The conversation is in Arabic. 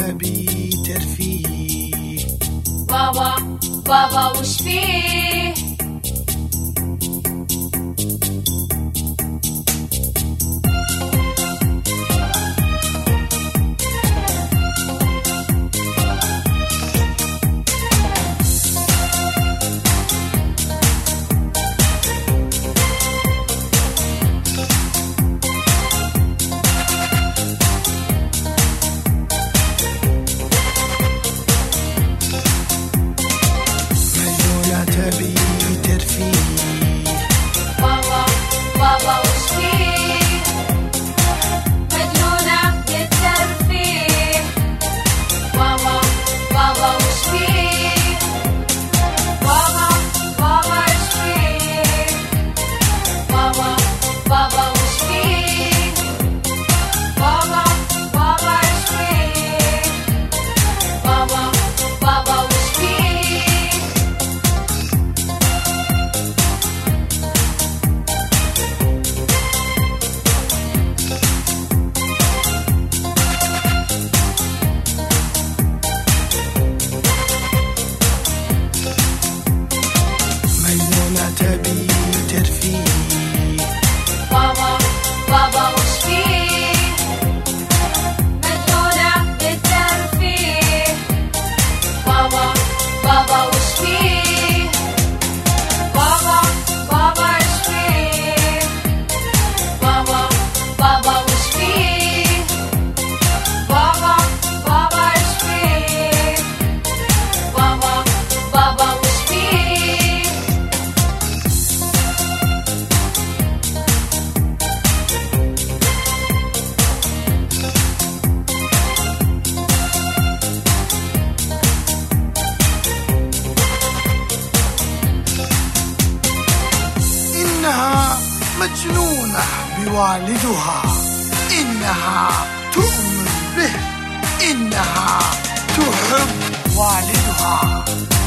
تبي ترفيه. بابا بابا وش فيه؟ تبي ترفيه. بابا بابا وش فيه؟ مجنونة بالترفيه. بابا بابا وش فيه؟ بابا بابا وش فيه؟ بابا بابا وش فيه؟ بابا بابا وش فيه؟ بابا بابا وش فيه؟ تبي ترفيه. بابا بابا وش فيه؟ مجنونة بالترفيه. بابا بابا وش فيه؟ بابا بابا وش فيه؟ بابا بابا وش فيه؟ بابا بابا وش فيه؟ بابا بابا وش فيه؟ إنها مجنونة بوالدها، إنها تؤمن به، إنها تحب والدها.